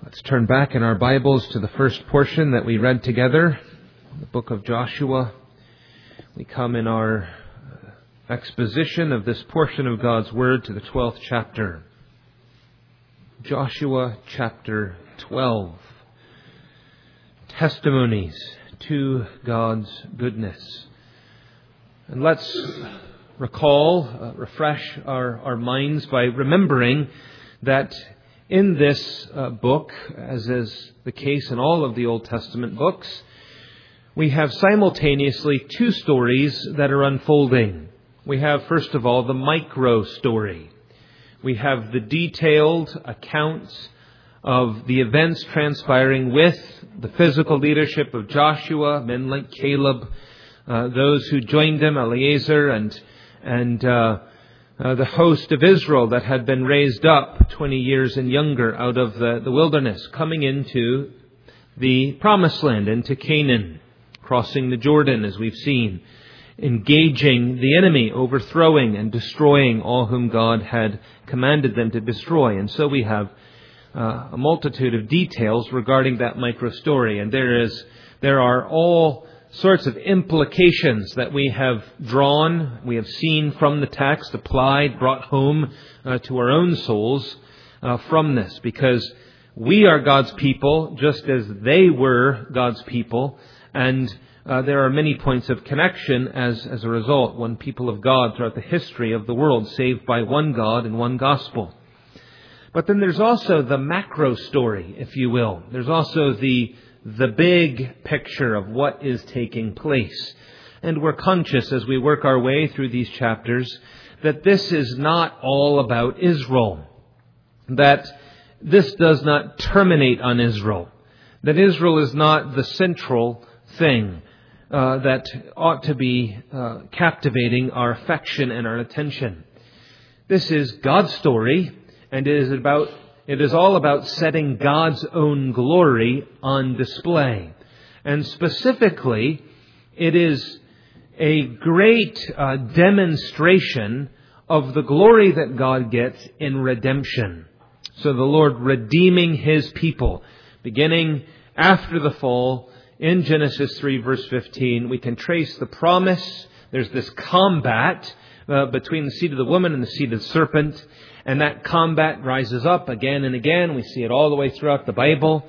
Let's turn back in our Bibles to the first portion that we read together, the book of Joshua. We come in our exposition of this portion of God's Word to the 12th chapter. Joshua chapter 12. Testimonies to God's goodness. And let's refresh our minds by remembering that in this book, as is the case in all of the Old Testament books, we have simultaneously two stories that are unfolding. We have, first of all, the micro story. We have the detailed accounts of the events transpiring with the physical leadership of Joshua, men like Caleb, those who joined him, Eleazar, and the host of Israel that had been raised up 20 years and younger out of the wilderness, coming into the promised land, into Canaan, crossing the Jordan, as we've seen, engaging the enemy, overthrowing and destroying all whom God had commanded them to destroy. And so we have a multitude of details regarding that micro story. And there are all sorts of implications that we have drawn, we have seen from the text, applied, brought home to our own souls from this, because we are God's people just as they were God's people, and there are many points of connection as a result. One people of God throughout the history of the world, saved by one God and one gospel. But then there's also the macro story, if you will. There's also the big picture of what is taking place. And we're conscious as we work our way through these chapters that this is not all about Israel. That this does not terminate on Israel. That Israel is not the central thing that ought to be captivating our affection and our attention. This is God's story, and it is all about setting God's own glory on display. And specifically, it is a great demonstration of the glory that God gets in redemption. So the Lord redeeming His people. Beginning after the fall, in Genesis 3 verse 15, we can trace the promise. There's this combat between the seed of the woman and the seed of the serpent. And that combat rises up again and again. We see it all the way throughout the Bible.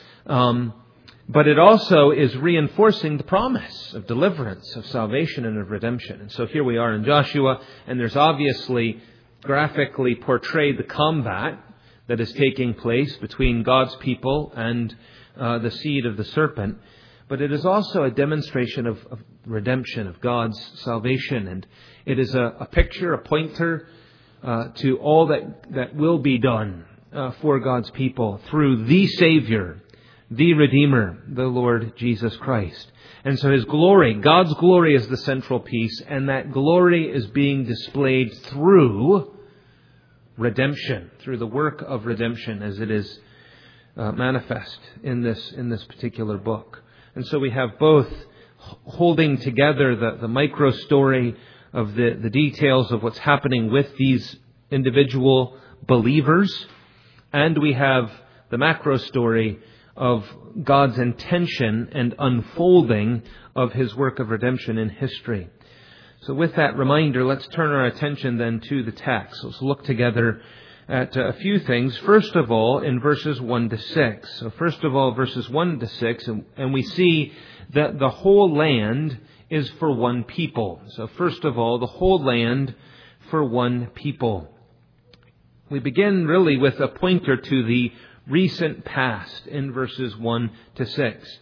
But it also is reinforcing the promise of deliverance, of salvation, and of redemption. And so here we are in Joshua, and there's obviously graphically portrayed the combat that is taking place between God's people and the seed of the serpent. But it is also a demonstration of redemption, of God's salvation. And it is a picture, a pointer to all that will be done for God's people through the Savior, the Redeemer, the Lord Jesus Christ. And so His glory, God's glory, is the central piece, and that glory is being displayed through redemption, through the work of redemption as it is manifest in this particular book. And so we have both holding together the micro story of the details of what's happening with these individual believers, and we have the macro story of God's intention and unfolding of His work of redemption in history. So with that reminder, let's turn our attention then to the text. Let's look together at a few things. First of all, in verses 1 to 6. So first of all, verses 1 to 6, and we see that the whole land is for one people. So first of all, the whole land for one people. We begin really with a pointer to the recent past in verses 1 to 6.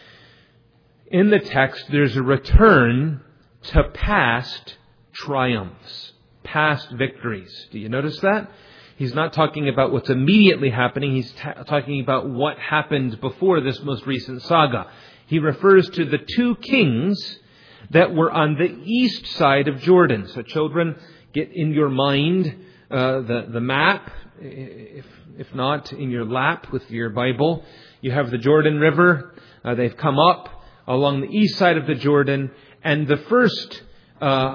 In the text, there's a return to past triumphs, past victories. Do you notice that? He's not talking about what's immediately happening. He's talking about what happened before this most recent saga. He refers to the two kings that were on the east side of Jordan. So children, get in your mind the map, if not in your lap with your Bible. You have the Jordan River. They've come up along the east side of the Jordan. And the first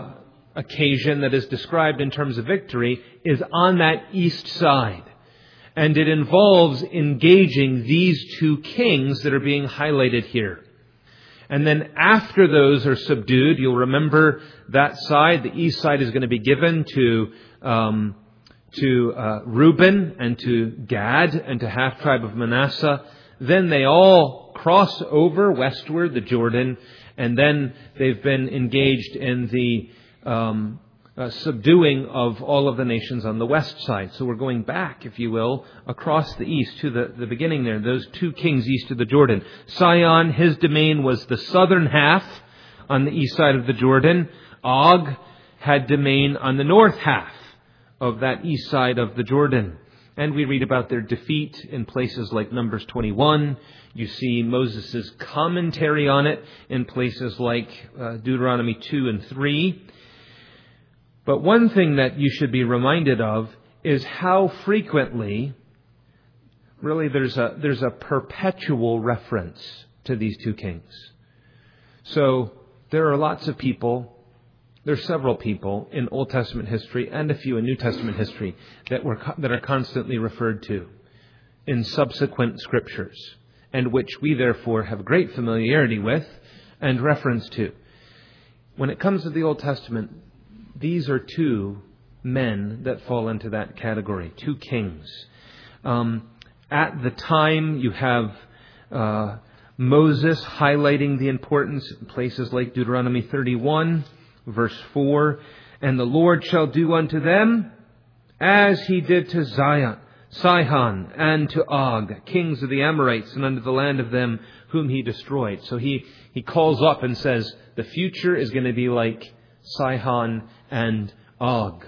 occasion that is described in terms of victory is on that east side. And it involves engaging these two kings that are being highlighted here. And then after those are subdued, you'll remember that side, the east side, is going to be given to Reuben and to Gad and to half-tribe of Manasseh. Then they all cross over westward, the Jordan, and then they've been engaged in the subduing of all of the nations on the west side. So we're going back, if you will, across the east to the beginning there, those two kings east of the Jordan. Sihon, his domain was the southern half on the east side of the Jordan. Og had domain on the north half of that east side of the Jordan. And we read about their defeat in places like Numbers 21. You see Moses' commentary on it in places like Deuteronomy 2 and 3. But one thing that you should be reminded of is how frequently, really there's a perpetual reference to these two kings. So there are lots of people, there's several people in Old Testament history and a few in New Testament history that are constantly referred to in subsequent scriptures, and which we therefore have great familiarity with and reference to. When it comes to the Old Testament, these are two men that fall into that category, two kings. At the time, you have Moses highlighting the importance in places like Deuteronomy 31, verse 4, "And the Lord shall do unto them as he did to Sihon and to Og, kings of the Amorites, and unto the land of them whom he destroyed." So he calls up and says, the future is going to be like Sihon and Og.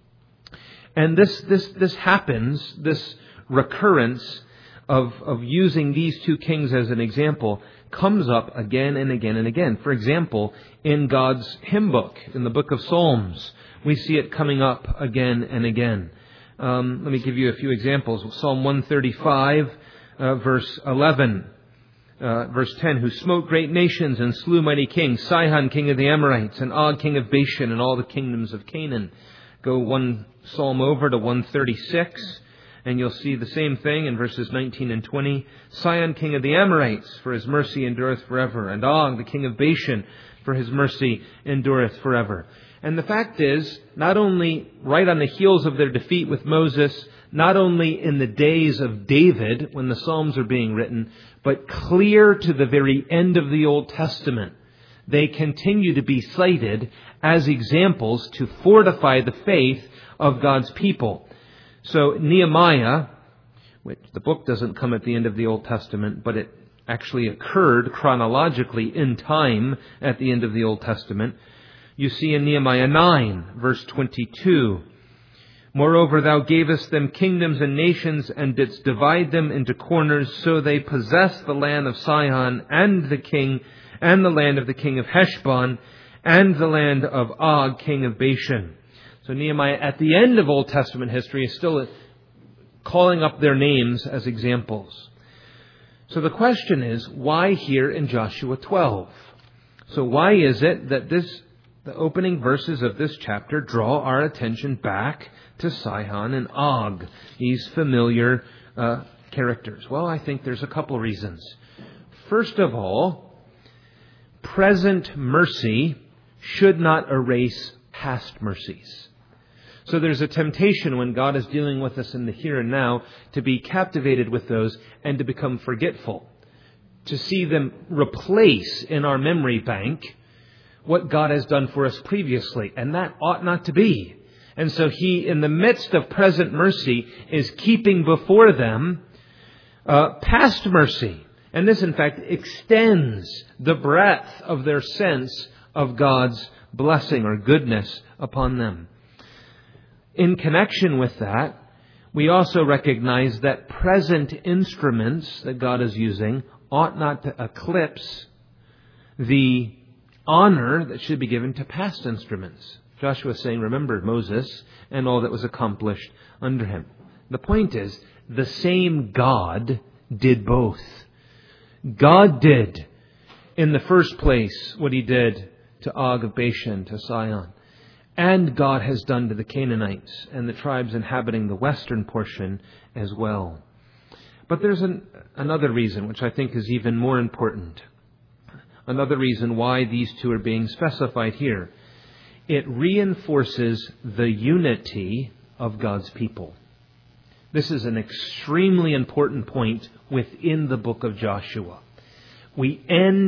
And this happens, this recurrence of using these two kings as an example comes up again and again and again. For example, in God's hymn book, in the book of Psalms, we see it coming up again and again. Let me give you a few examples. Psalm 135, verse 11. Verse 10, "Who smote great nations and slew mighty kings, Sihon, king of the Amorites, and Og, king of Bashan, and all the kingdoms of Canaan." Go one psalm over to 136, and you'll see the same thing in verses 19 and 20. "Sihon, king of the Amorites, for his mercy endureth forever, and Og, the king of Bashan, for his mercy endureth forever." And the fact is, not only right on the heels of their defeat with Moses, not only in the days of David, when the Psalms are being written, but clear to the very end of the Old Testament, they continue to be cited as examples to fortify the faith of God's people. So Nehemiah, which the book doesn't come at the end of the Old Testament, but it actually occurred chronologically in time at the end of the Old Testament. You see in Nehemiah 9, verse 22, "Moreover, thou gavest them kingdoms and nations, and didst divide them into corners, so they possessed the land of Sihon and the king, and the land of the king of Heshbon, and the land of Og, king of Bashan." So Nehemiah, at the end of Old Testament history, is still calling up their names as examples. So the question is, why here in Joshua 12? So why is it that the opening verses of this chapter draw our attention back to Sihon and Og, these familiar characters? Well, I think there's a couple reasons. First of all, present mercy should not erase past mercies. So there's a temptation when God is dealing with us in the here and now to be captivated with those and to become forgetful, to see them replace in our memory bank what God has done for us previously. And that ought not to be. And so He, in the midst of present mercy, is keeping before them past mercy. And this, in fact, extends the breadth of their sense of God's blessing or goodness upon them. In connection with that, we also recognize that present instruments that God is using ought not to eclipse the honor that should be given to past instruments. Joshua is saying, remember Moses and all that was accomplished under him. The point is, the same God did both. God did, in the first place, what He did to Og of Bashan, to Sihon. and God has done to the Canaanites and the tribes inhabiting the western portion as well. But there's another reason, which I think is even more important. Another reason why these two are being specified here. It reinforces the unity of God's people. This is an extremely important point within the book of Joshua. We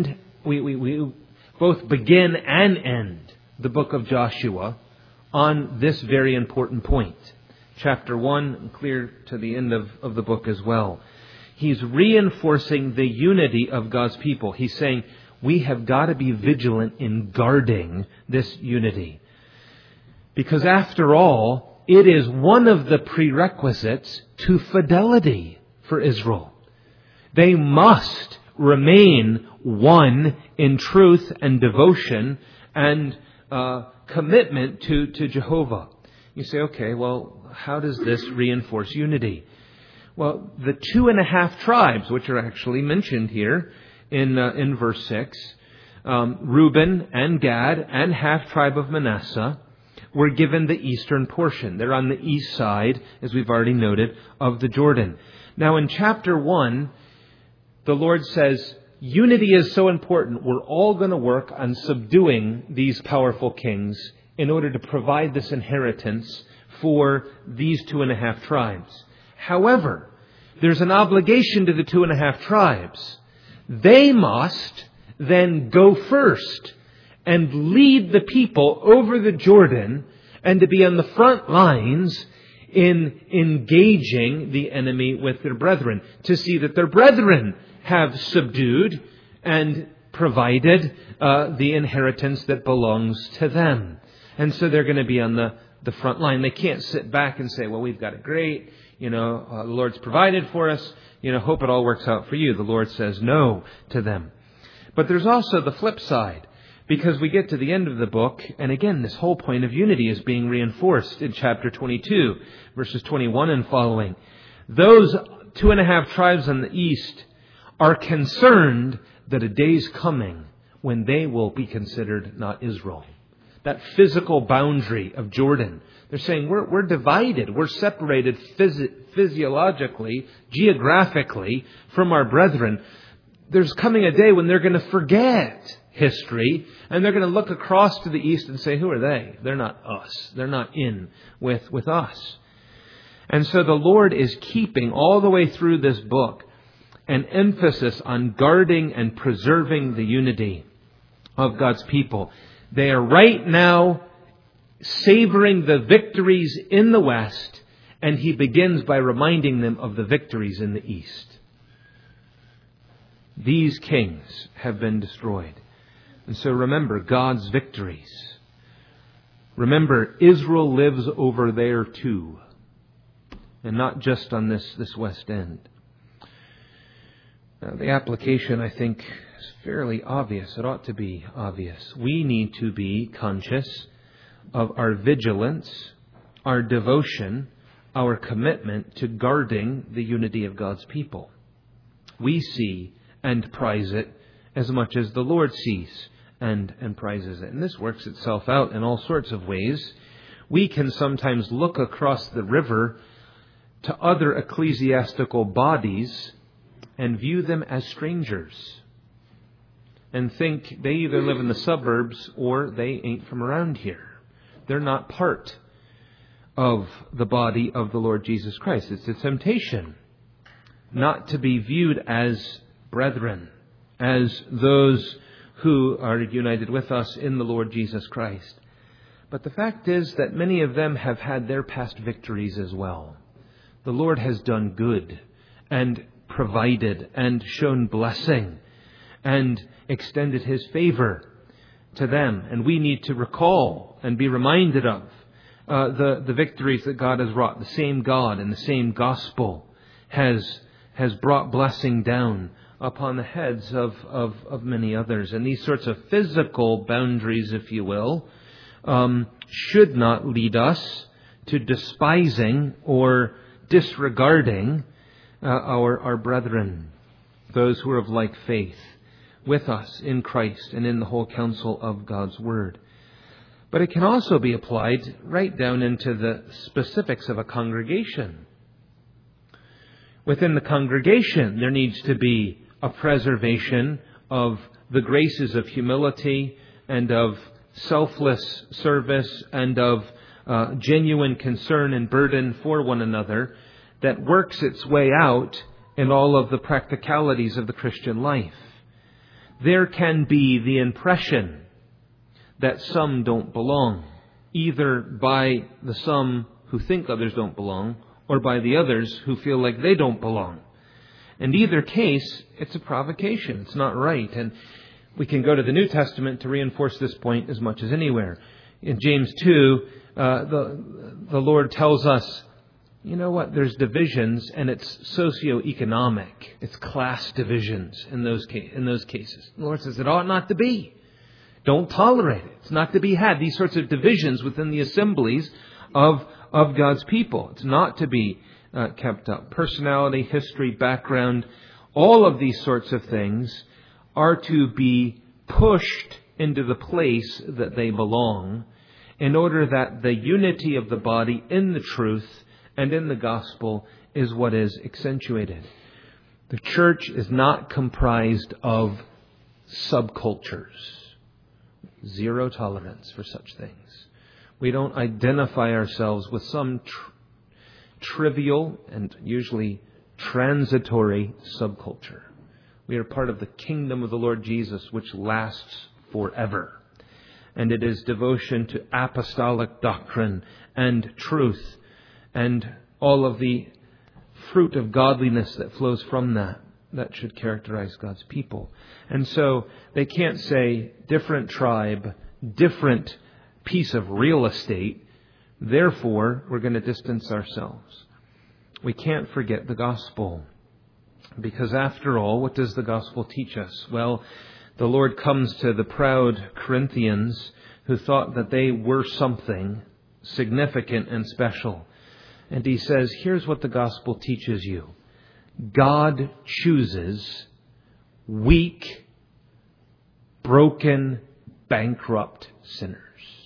both begin and end the book of Joshua on this very important point. Chapter 1, clear to the end of the book as well. He's reinforcing the unity of God's people. He's saying we have got to be vigilant in guarding this unity. Because after all, it is one of the prerequisites to fidelity for Israel. They must remain one in truth and devotion and commitment to Jehovah. You say, okay, well, how does this reinforce unity? Well, the 2.5 tribes, which are actually mentioned here in verse 6, Reuben and Gad and half tribe of Manasseh, were given the eastern portion. They're on the east side, as we've already noted, of the Jordan. Now in chapter 1, the Lord says, unity is so important, we're all going to work on subduing these powerful kings in order to provide this inheritance for these 2.5 tribes. However, there's an obligation to the 2.5 tribes. They must then go first and lead the people over the Jordan and to be on the front lines in engaging the enemy with their brethren, to see that their brethren have subdued and provided the inheritance that belongs to them. And so they're going to be on the front line. They can't sit back and say, well, we've got it great. The Lord's provided for us. Hope it all works out for you. The Lord says no to them. But there's also the flip side, because we get to the end of the book, and again, this whole point of unity is being reinforced in chapter 22, verses 21 and following. Those 2.5 tribes on the east are concerned that a day's coming when they will be considered not Israel. That physical boundary of Jordan. They're saying we're divided. We're separated physiologically, geographically from our brethren. There's coming a day when they're going to forget history and they're going to look across to the east and say, who are they? They're not us. They're not in with us. And so the Lord is keeping all the way through this book an emphasis on guarding and preserving the unity of God's people. They are right now savoring the victories in the west, and He begins by reminding them of the victories in the east. These kings have been destroyed. And so remember God's victories. Remember, Israel lives over there too, and not just on this west end. Now, the application, I think, is fairly obvious. It ought to be obvious. We need to be conscious of our vigilance, our devotion, our commitment to guarding the unity of God's people. We see and prize it as much as the Lord sees and prizes it. And this works itself out in all sorts of ways. We can sometimes look across the river to other ecclesiastical bodies and view them as strangers and think they either live in the suburbs or they ain't from around here. They're not part of the body of the Lord Jesus Christ. It's a temptation not to be viewed as brethren, as those who are united with us in the Lord Jesus Christ. But the fact is that many of them have had their past victories as well. The Lord has done good and provided and shown blessing and extended His favor to them. And we need to recall and be reminded of the victories that God has wrought. The same God and the same gospel has brought blessing down upon the heads of many others. And these sorts of physical boundaries, if you will, should not lead us to despising or disregarding our brethren, those who are of like faith with us in Christ and in the whole counsel of God's Word. But it can also be applied right down into the specifics of a congregation. Within the congregation, there needs to be a preservation of the graces of humility and of selfless service and of genuine concern and burden for one another that works its way out in all of the practicalities of the Christian life. There can be the impression that some don't belong, either by the some who think others don't belong or by the others who feel like they don't belong. In either case, it's a provocation. It's not right. And we can go to the New Testament to reinforce this point as much as anywhere. In James 2, the Lord tells us, you know what, there's divisions, and it's socioeconomic. It's class divisions in those cases. The Lord says it ought not to be. Don't tolerate it. It's not to be had. These sorts of divisions within the assemblies of God's people. It's not to be kept up. Personality, history, background, all of these sorts of things are to be pushed into the place that they belong in order that the unity of the body in the truth and in the gospel is what is accentuated. The church is not comprised of subcultures. Zero tolerance for such things. We don't identify ourselves with some trivial and usually transitory subculture. We are part of the kingdom of the Lord Jesus, which lasts forever. And it is devotion to apostolic doctrine and truth and all of the fruit of godliness that flows from that should characterize God's people. And so they can't say different tribe, different piece of real estate, therefore we're going to distance ourselves. We can't forget the gospel. Because after all, what does the gospel teach us? Well, the Lord comes to the proud Corinthians who thought that they were something significant and special. And he says, here's what the gospel teaches you. God chooses weak, broken, bankrupt sinners.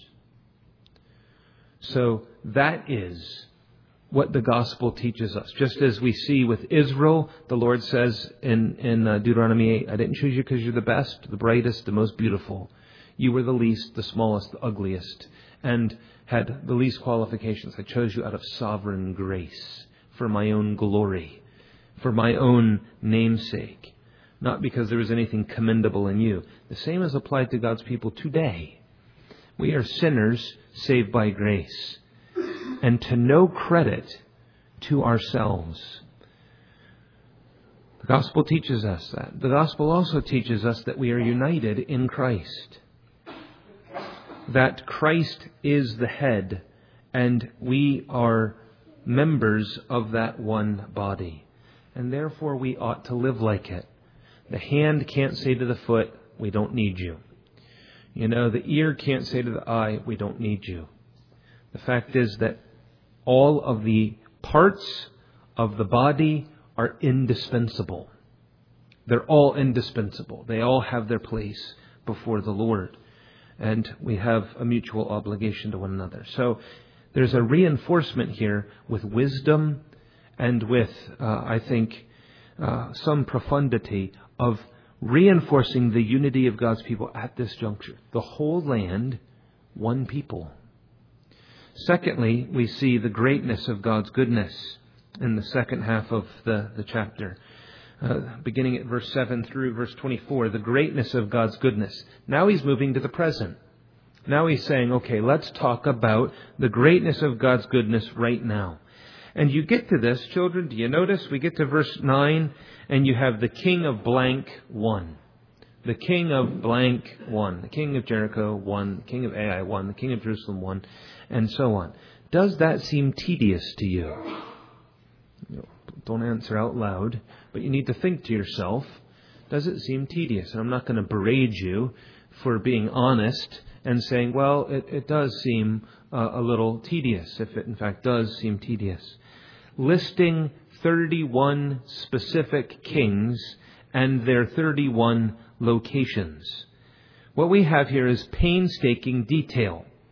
So that is what the gospel teaches us. Just as we see with Israel, the Lord says in Deuteronomy 8, I didn't choose you because you're the best, the brightest, the most beautiful. You were the least, the smallest, the ugliest, and had the least qualifications. I chose you out of sovereign grace for my own glory, for my own namesake, not because there was anything commendable in you. The same is applied to God's people today. We are sinners saved by grace, and to no credit to ourselves. The gospel teaches us that. The gospel also teaches us that we are united in Christ, that Christ is the head, and we are members of that one body. And therefore we ought to live like it. The hand can't say to the foot, we don't need you. You know, the ear can't say to the eye, we don't need you. The fact is that all of the parts of the body are indispensable. They're all indispensable. They all have their place before the Lord. And we have a mutual obligation to one another. So there's a reinforcement here with wisdom and with, I think, some profundity of reinforcing the unity of God's people at this juncture. The whole land, one people. Secondly, we see the greatness of God's goodness in the second half of the chapter. Beginning at verse 7 through verse 24, the greatness of God's goodness. Now he's moving to the present. Now he's saying, okay, let's talk about the greatness of God's goodness right now. And you get to this, children, do you notice? We get to verse 9, and you have the king of blank 1. The king of blank 1. The king of Jericho 1. The king of Ai 1. The king of Jerusalem 1. And so on. Does that seem tedious to you? Don't answer out loud, but you need to think to yourself, does it seem tedious? And I'm not going to berate you for being honest and saying, well, it does seem a little tedious, if it in fact does seem tedious. Listing 31 specific kings and their 31 locations. What we have here is painstaking detail.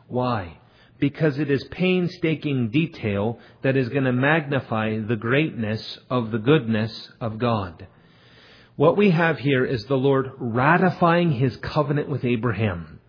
Why? Because it is painstaking detail that is going to magnify the greatness of the goodness of God. What we have here is the Lord ratifying His covenant with Abraham.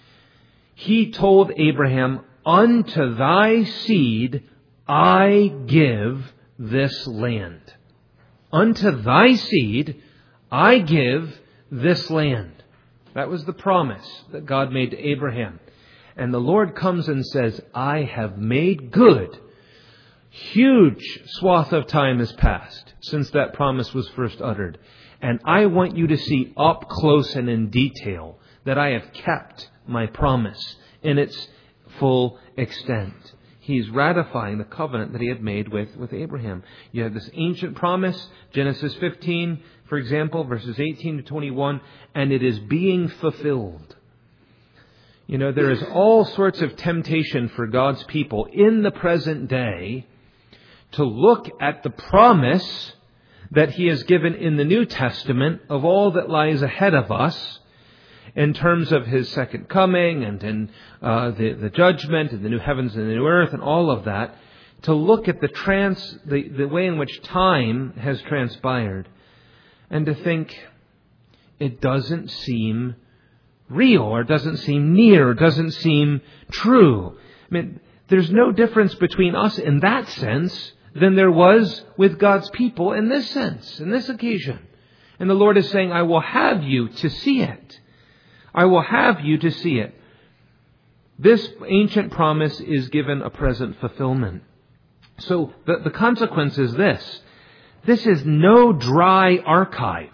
He told Abraham, "Unto thy seed I give this land." Unto thy seed I give this land. That was the promise that God made to Abraham. And the Lord comes and says, "I have made good." Huge swath of time has passed since that promise was first uttered. And I want you to see up close and in detail that I have kept my promise in its full extent. He's ratifying the covenant that He had made with Abraham. You have this ancient promise, Genesis 15, for example, verses 18 to 21, and it is being fulfilled. You know, there is all sorts of temptation for God's people in the present day to look at the promise that He has given in the New Testament of all that lies ahead of us in terms of His second coming and in the judgment and the new heavens and the new earth and all of that, to look at the way in which time has transpired and to think it doesn't seem real, or doesn't seem near, or doesn't seem true. I mean, there's no difference between us in that sense than there was with God's people in this sense, in this occasion. And the Lord is saying, "I will have you to see it. I will have you to see it." This ancient promise is given a present fulfillment. So the consequence is this. This is no dry archive.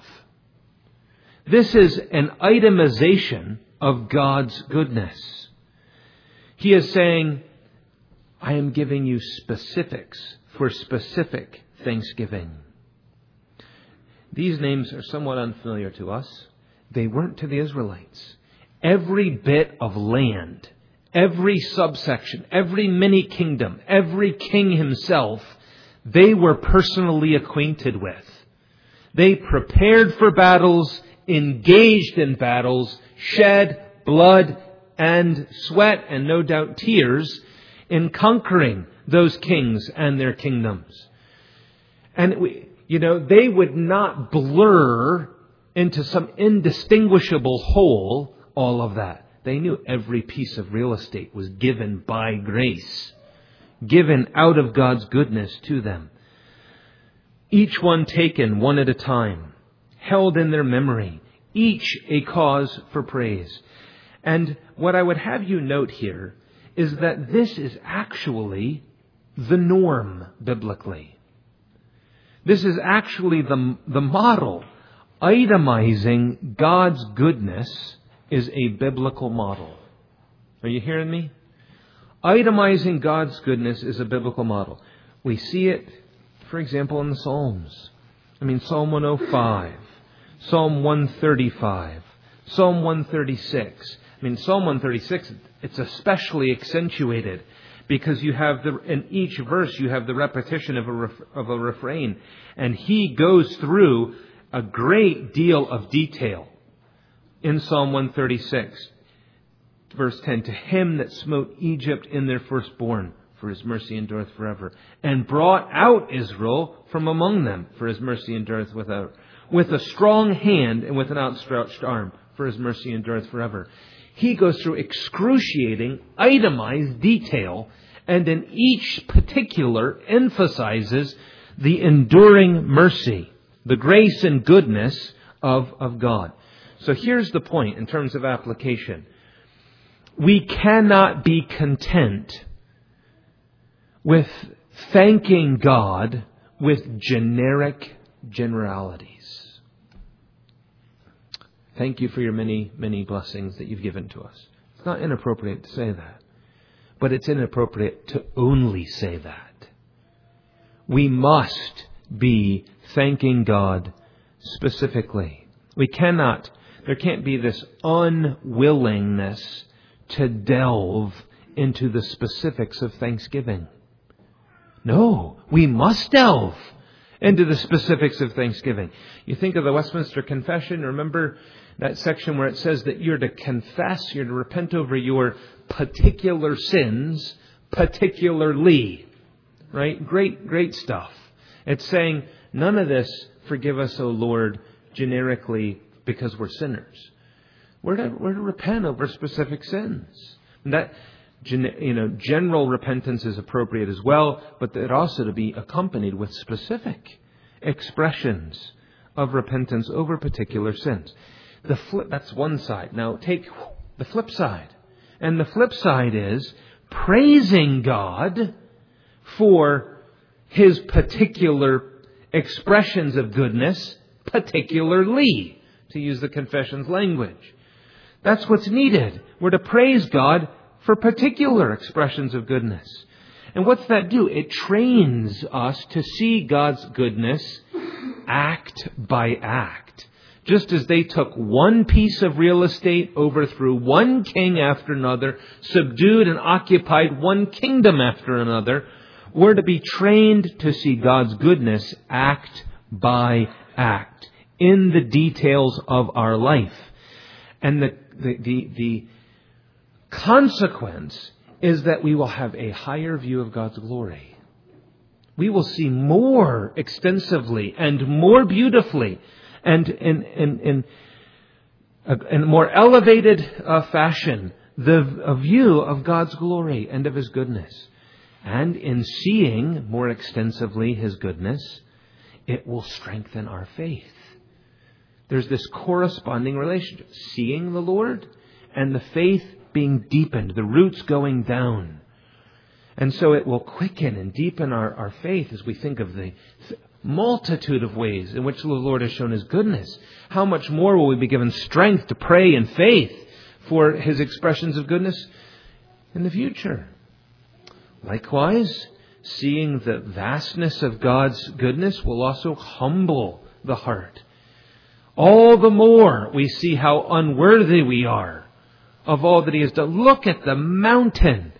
This is an itemization of God's goodness. He is saying, "I am giving you specifics for specific thanksgiving." These names are somewhat unfamiliar to us. They weren't to the Israelites. Every bit of land, every subsection, every mini kingdom, every king himself, they were personally acquainted with. They prepared for battles, engaged in battles, shed blood and sweat and no doubt tears in conquering those kings and their kingdoms. And they would not blur into some indistinguishable whole all of that. They knew every piece of real estate was given by grace, given out of God's goodness to them. Each one taken one at a time, held in their memory, each a cause for praise. And what I would have you note here is that this is actually the norm biblically. This is actually the model. Itemizing God's goodness is a biblical model. Are you hearing me? Itemizing God's goodness is a biblical model. We see it, for example, in the Psalms. Psalm 105, Psalm 135, Psalm 136. Psalm 136, it's especially accentuated because you have in each verse you have the repetition of a refrain, and he goes through a great deal of detail. In Psalm 136, verse 10, "To him that smote Egypt in their firstborn, for his mercy endureth forever, and brought out Israel from among them, for his mercy endureth without, with a strong hand and with an outstretched arm, for his mercy endureth forever." He goes through excruciating, itemized detail, and in each particular emphasizes the enduring mercy, the grace and goodness of God. So here's the point in terms of application. We cannot be content with thanking God with generic generalities. Thank you for your many, many blessings that you've given to us. It's not inappropriate to say that, but it's inappropriate to only say that. We must be thanking God specifically. There can't be this unwillingness to delve into the specifics of thanksgiving. No, we must delve. into the specifics of thanksgiving. You think of the Westminster Confession. Remember that section where it says that you're to confess, you're to repent over your particular sins, particularly. Right? Great stuff. It's saying, none of this, forgive us, O Lord, generically because we're sinners. We're to repent over specific sins. And that, general repentance is appropriate as well, but it also to be accompanied with specific expressions of repentance over particular sins. That's one side. Now take the flip side. And the flip side is praising God for His particular expressions of goodness, particularly, to use the confession's language. That's what's needed. We're to praise God for particular expressions of goodness. And what's that do? It trains us to see God's goodness act by act. Just as they took one piece of real estate, overthrew one king after another, subdued and occupied one kingdom after another, we're to be trained to see God's goodness act by act in the details of our life. And the consequence is that we will have a higher view of God's glory. We will see more extensively and more beautifully and in a more elevated fashion a view of God's glory and of His goodness. And in seeing more extensively His goodness, it will strengthen our faith. There's this corresponding relationship. Seeing the Lord and the faith being deepened, the roots going down. And so it will quicken and deepen our faith as we think of the multitude of ways in which the Lord has shown His goodness. How much more will we be given strength to pray in faith for His expressions of goodness in the future? Likewise, seeing the vastness of God's goodness will also humble the heart. All the more we see how unworthy we are of all that He has done. Look at the mountain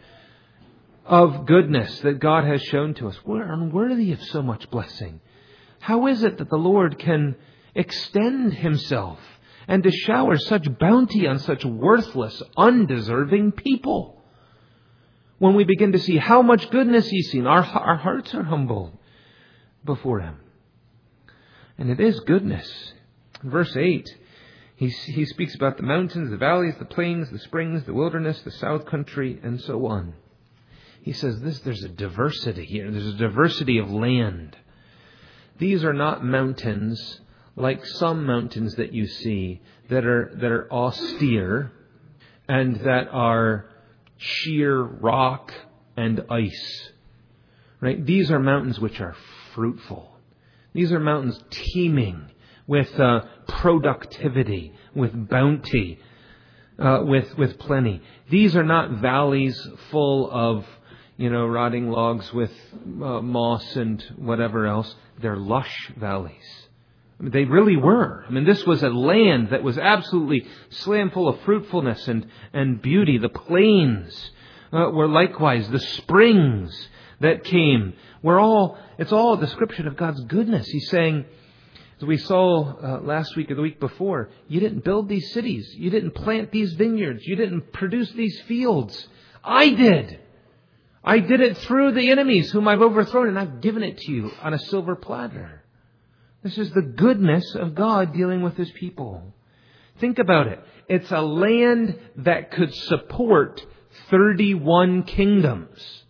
of goodness that God has shown to us. We're unworthy of so much blessing. How is it that the Lord can extend Himself and to shower such bounty on such worthless, undeserving people? When we begin to see how much goodness He's seen, our hearts are humbled before Him. And it is goodness. Verse 8, he speaks about the mountains, the valleys, the plains, the springs, the wilderness, the south country, and so on. He says there's a diversity here. There's a diversity of land. These are not mountains like some mountains that you see that are austere and that are sheer rock and ice. Right? These are mountains which are fruitful. These are mountains teeming with productivity, with bounty, with plenty. These are not valleys full of, rotting logs with moss and whatever else. They're lush valleys. I mean, they really were. I mean, this was a land that was absolutely slam full of fruitfulness and beauty. The plains were likewise. The springs that came it's all a description of God's goodness. He's saying, as we saw last week or the week before, you didn't build these cities. You didn't plant these vineyards. You didn't produce these fields. I did. I did it through the enemies whom I've overthrown, and I've given it to you on a silver platter. This is the goodness of God dealing with His people. Think about it. It's a land that could support 31 kingdoms.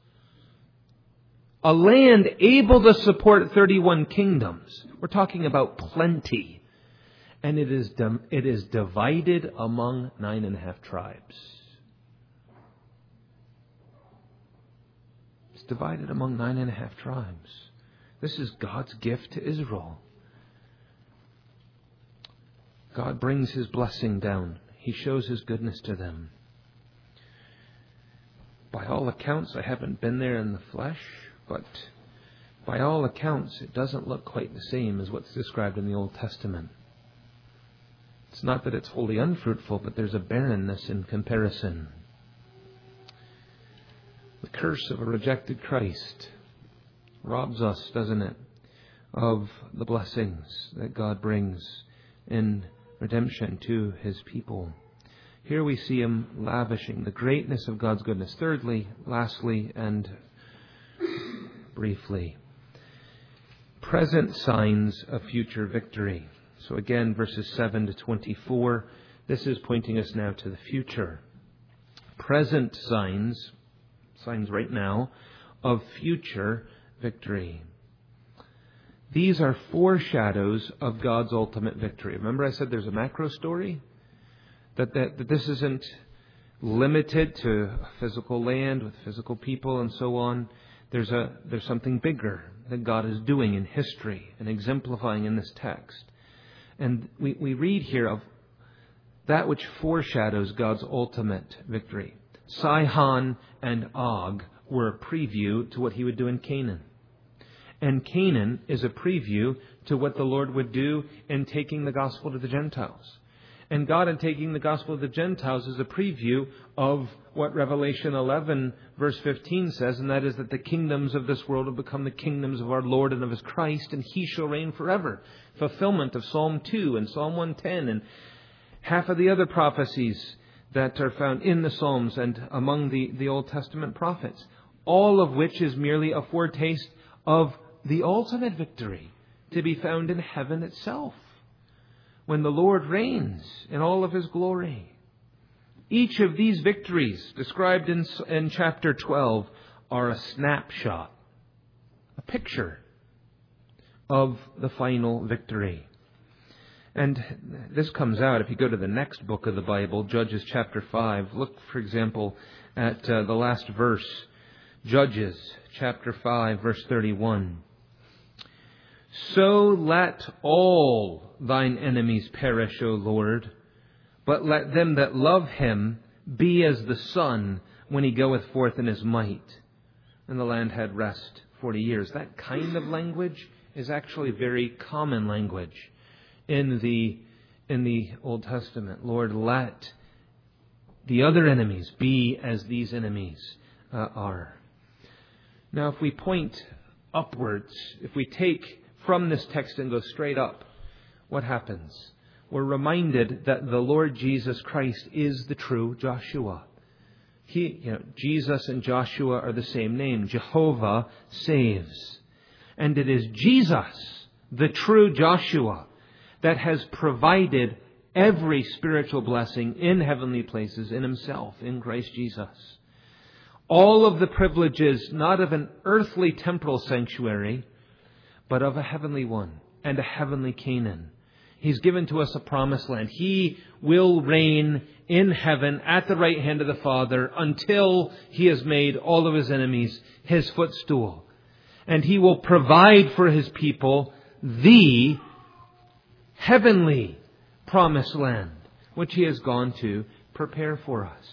A land able to support 31 kingdoms. We're talking about plenty. And it is divided among 9.5 tribes. It's divided among 9.5 tribes. This is God's gift to Israel. God brings His blessing down. He shows His goodness to them. By all accounts, I haven't been there in the flesh, but by all accounts, it doesn't look quite the same as what's described in the Old Testament. It's not that it's wholly unfruitful, but there's a barrenness in comparison. The curse of a rejected Christ robs us, doesn't it, of the blessings that God brings in redemption to His people. Here we see Him lavishing the greatness of God's goodness. Thirdly, lastly, and briefly, present signs of future victory. So again, verses 7 to 24, this is pointing us now to the future. Present signs right now, of future victory. These are foreshadows of God's ultimate victory. Remember I said there's a macro story? That this isn't limited to a physical land with physical people and so on. There's something bigger that God is doing in history and exemplifying in this text. And we read here of that which foreshadows God's ultimate victory. Sihon and Og were a preview to what He would do in Canaan. And Canaan is a preview to what the Lord would do in taking the gospel to the Gentiles. And God in taking the gospel to the Gentiles is a preview of what Revelation 11 verse 15 says, and that is that the kingdoms of this world will become the kingdoms of our Lord and of His Christ, and He shall reign forever. Fulfillment of Psalm 2 and Psalm 110 and half of the other prophecies that are found in the Psalms and among the Old Testament prophets. All of which is merely a foretaste of the ultimate victory to be found in heaven itself, when the Lord reigns in all of His glory. Each of these victories described in chapter 12 are a snapshot, a picture of the final victory. And this comes out if you go to the next book of the Bible, Judges chapter 5. Look, for example, at the last verse, Judges chapter 5, verse 31. So let all thine enemies perish, O Lord, but let them that love Him be as the sun when he goeth forth in his might. And the land had rest 40 years. That kind of language is actually very common language in the Old Testament. Lord, let the other enemies be as these enemies are. Now, if we point upwards, if we take from this text and go straight up, what happens? We're reminded that the Lord Jesus Christ is the true Joshua. Jesus and Joshua are the same name. Jehovah saves. And it is Jesus, the true Joshua, that has provided every spiritual blessing in heavenly places in Himself, in Christ Jesus. All of the privileges, not of an earthly temporal sanctuary, but of a heavenly one and a heavenly Canaan. He's given to us a promised land. He will reign in heaven at the right hand of the Father until He has made all of His enemies His footstool. And He will provide for His people the heavenly promised land, which He has gone to prepare for us.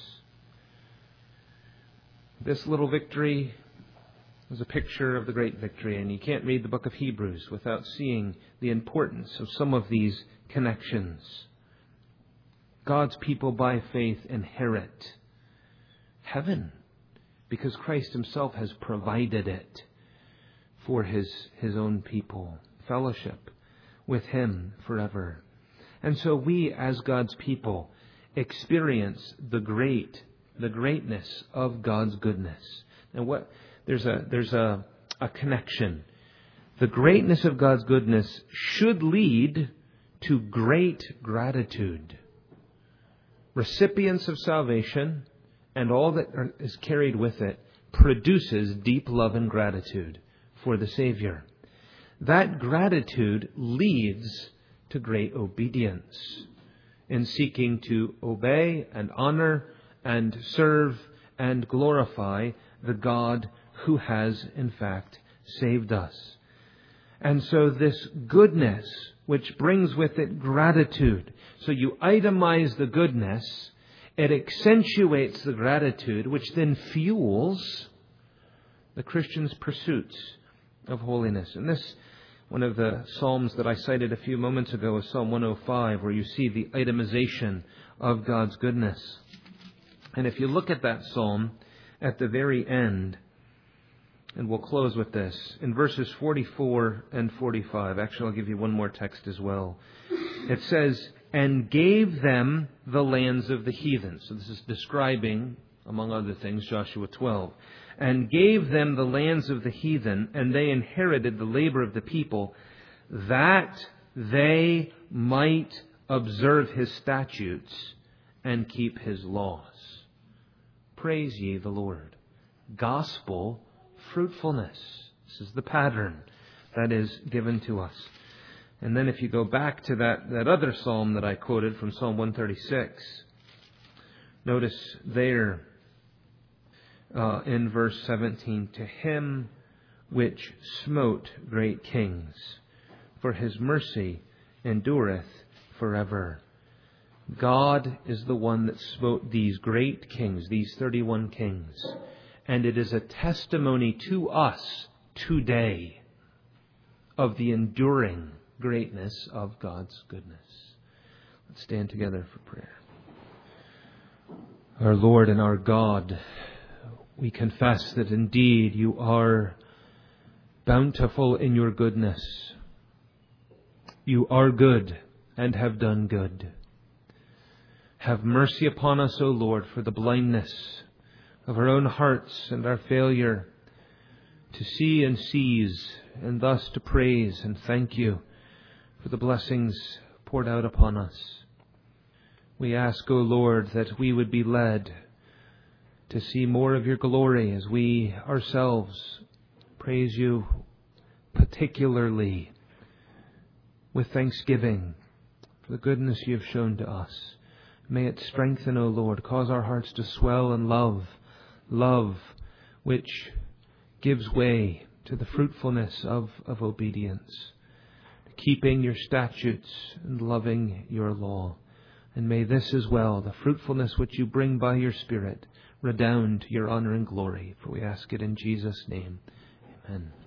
This little victory was a picture of the great victory, and you can't read the book of Hebrews without seeing the importance of some of these connections. God's people by faith inherit heaven because Christ Himself has provided it for His own people. Fellowship with Him forever. And so we, as God's people, experience the greatness of God's goodness. And there's a connection. The greatness of God's goodness should lead to great gratitude. Recipients of salvation and all that is carried with it produces deep love and gratitude for the Savior. That gratitude leads to great obedience in seeking to obey and honor and serve and glorify the God who has, in fact, saved us. And so this goodness, which brings with it gratitude. So you itemize the goodness, it accentuates the gratitude, which then fuels the Christian's pursuits of holiness. And this, one of the Psalms that I cited a few moments ago is Psalm 105, where you see the itemization of God's goodness. And if you look at that Psalm, at the very end, And we'll close with this. In verses 44 and 45, actually I'll give you one more text as well. It says, and gave them the lands of the heathen. So this is describing, among other things, Joshua 12. And gave them the lands of the heathen, and they inherited the labor of the people, that they might observe his statutes and keep his laws. Praise ye the Lord. Gospel fruitfulness. This is the pattern that is given to us. And then if you go back to that other psalm that I quoted from Psalm 136, notice there in verse 17, to him which smote great kings, for his mercy endureth forever. God is the one that smote these great kings, these 31 kings. And it is a testimony to us today of the enduring greatness of God's goodness. Let's stand together for prayer. Our Lord and our God, we confess that indeed you are bountiful in your goodness. You are good and have done good. Have mercy upon us, O Lord, for the blindness of our own hearts and our failure to see and seize, and thus to praise and thank you for the blessings poured out upon us. We ask, O Lord, that we would be led to see more of your glory as we ourselves praise you particularly with thanksgiving for the goodness you have shown to us. May it strengthen, O Lord, cause our hearts to swell in love which gives way to the fruitfulness of obedience, keeping your statutes and loving your law. And may this as well, the fruitfulness which you bring by your Spirit, redound to your honor and glory. For we ask it in Jesus' name. Amen.